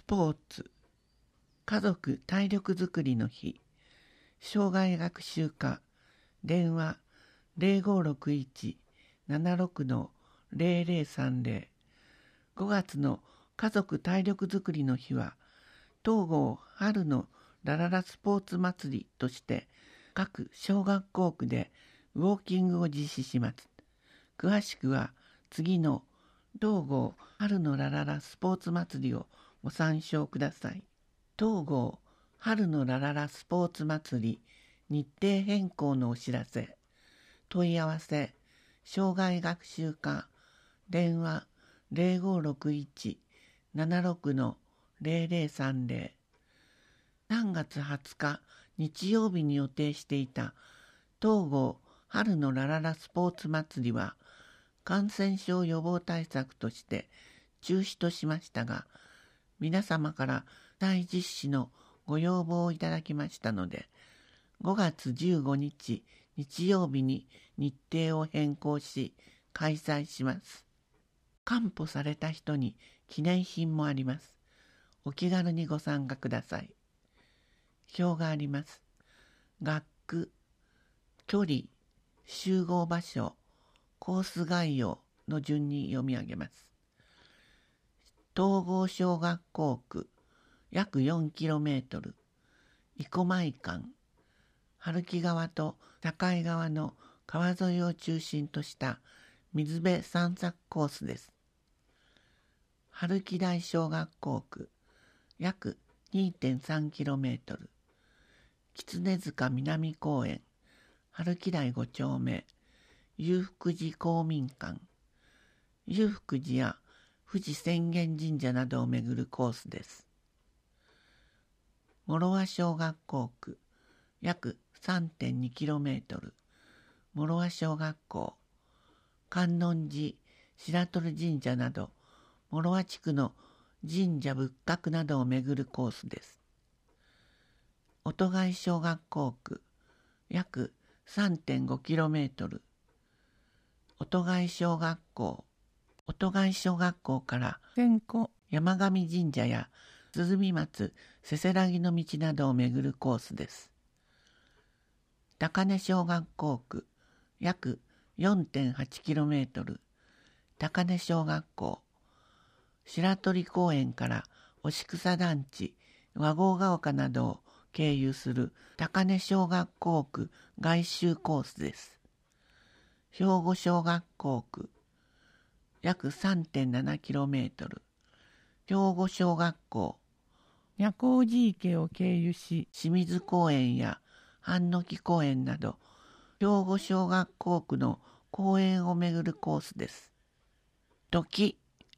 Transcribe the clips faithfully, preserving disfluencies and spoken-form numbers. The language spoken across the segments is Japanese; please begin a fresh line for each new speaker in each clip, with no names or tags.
ポーツ、家族体力づくりの日、障害学習課、電話 ゼロごろくいち ななろく ゼロゼロさんゼロ。 ごがつの家族体力づくりの日は、東郷春のラララスポーツ祭りとして各小学校区でウォーキングを実施します。詳しくは次の東郷春のラララスポーツ祭りをご参照ください。東郷春のラララスポーツ祭り日程変更のお知らせ。問い合わせ障害学習課、電話 ゼロごろくいち ななろく ゼロゼロさんゼロ。さんがつはつか日曜日に予定していた東郷春のラララスポーツ祭りは感染症予防対策として中止としましたが、皆様から再実施のご要望をいただきましたので、ごがつじゅうごにち日曜日に日程を変更し開催します。完歩された人に記念品もあります。お気軽にご参加ください。表があります。学区、距離、集合場所、コース概要の順に読み上げます。東郷小学校区約 よんキロメートル、生駒井間、春木川と境川の川沿いを中心とした水辺散策コースです。春木台小学校区約 にてんさんキロメートル、狐塚南公園、春木台ご丁目、裕福寺公民館、裕福寺や富士浅間神社などを巡るコースです。諸和小学校区約 さんてんにキロメートル、諸和小学校、観音寺、白鳥神社など諸和地区の神社仏閣などを巡るコースです。音貝小学校区約 さんてんごキロメートル、音貝小学校、音貝小学校から千子山上神社や鼓松せせらぎの道などを巡るコースです。高根小学校区約 よんてんはちキロメートル、高根小学校、白鳥公園から押草団地、和合ヶ丘などを経由する高根小学校区外周コースです。兵庫小学校区約 さんてんななキロメートル、兵庫小学校、若光寺池を経由し清水公園や半の木公園など兵庫小学校区の公園を巡るコースです。時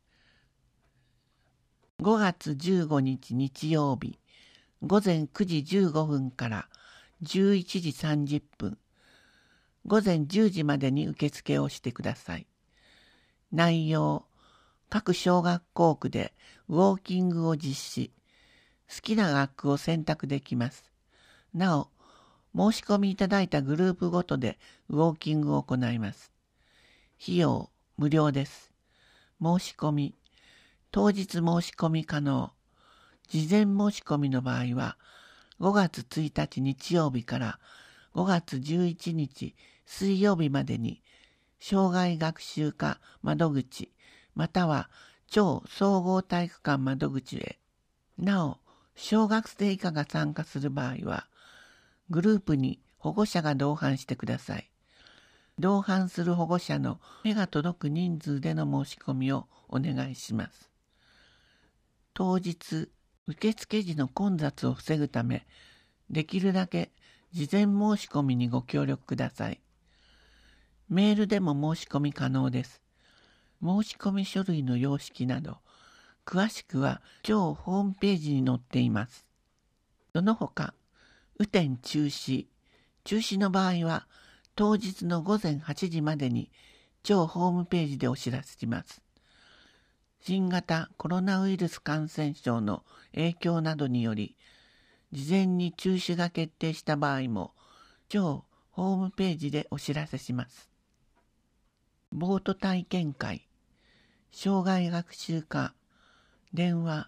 ごがつじゅうごにち日曜日、ごぜんくじじゅうごふんからじゅういちじさんじゅっぷん、ごぜんじゅうじまでに受付をしてください。内容、各小学校区でウォーキングを実施、好きな学区を選択できます。なお、申し込みいただいたグループごとでウォーキングを行います。費用無料です。申し込み、当日申し込み可能。事前申し込みの場合は、ごがつついたち日曜日からごがつじゅういちにち水曜日までに、障害学習課窓口、または超総合体育館窓口へ。なお、小学生以下が参加する場合は、グループに保護者が同伴してください。同伴する保護者の目が届く人数での申し込みをお願いします。当日、受付時の混雑を防ぐため、できるだけ事前申し込みにご協力ください。メールでも申し込み可能です。申し込み書類の様式など、詳しくは今日ホームページに載っています。その他、雨天中止、中止の場合は、当日のごぜんはちじまでに超ホームページでお知らせします。新型コロナウイルス感染症の影響などにより、事前に中止が決定した場合も、超ホームページでお知らせします。ボート体験会、障害学習課、電話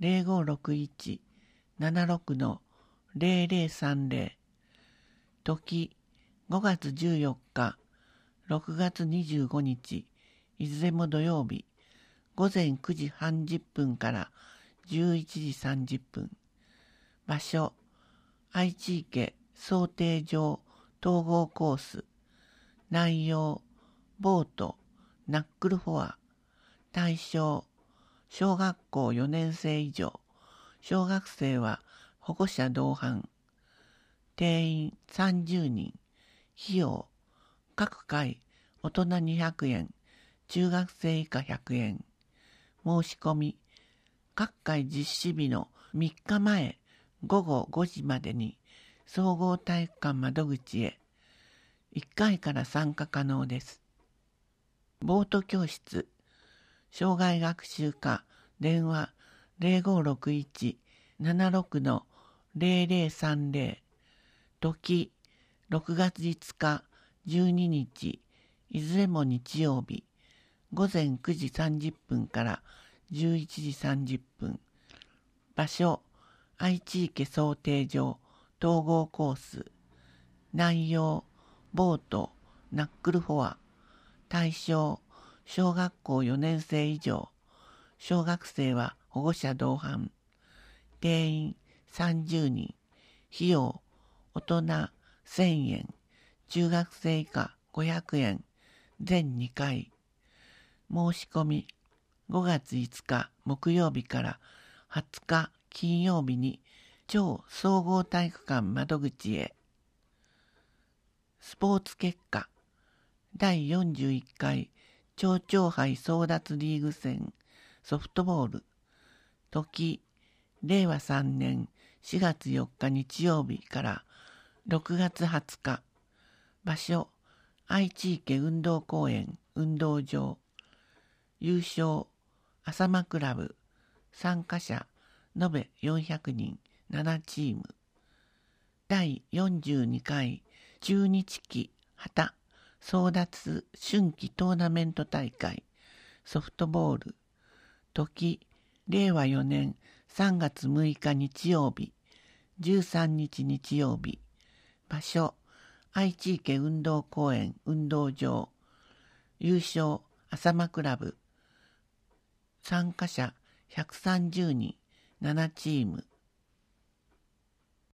ゼロごろくいち ななろくのゼロゼロさんゼロ、時ごがつじゅうよっか、ろくがつにじゅうごにち、いずれも土曜日、ごぜんくじはんじゅっぷんからじゅういちじさんじゅっぷん。場所、愛知池漕艇場統合コース。内容、ボート、ナックルフォア。対象、小学校よねんせい以上。小学生は保護者同伴。定員さんじゅうにん。費用、各回大人にひゃくえん、中学生以下ひゃくえん。申し込み、各回実施日のみっかまえごごごじまでに総合体育館窓口へ。いっかいから参加可能です。ボート教室、障害学習課、電話ゼロごろくいち ななろくのゼロゼロさんゼロ、時ろくがついつかじゅうににち、いずれも日曜日、ごぜんくじさんじゅっぷんからじゅういちじさんじゅっぷん。場所、愛知池漕艇場統合コース。内容、ボート、ナックルフォア。対象、小学校よねんせい以上。小学生は保護者同伴。定員さんじゅうにん。費用、大人せんえん。中学生以下ごひゃくえん。全にかい。申し込み、ごがついつか木曜日からはつか金曜日に超総合体育館窓口へ。スポーツ結果、だいよんじゅういっかい町長杯争奪リーグ戦ソフトボール。時、れいわさんねんしがつよっか日曜日からろくがつはつか。場所、愛知池運動公園運動場。優勝、浅間クラブ。参加者、延べよんひゃくにん、ななチーム。だいよんじゅうにかい中日旗旗争奪春季トーナメント大会ソフトボール。時、れいわよねんさんがつむいか日曜日、じゅうさんにち日曜日。場所、愛知池運動公園運動場。優勝、浅間クラブ。参加者ひゃくさんじゅうにん、ななチーム。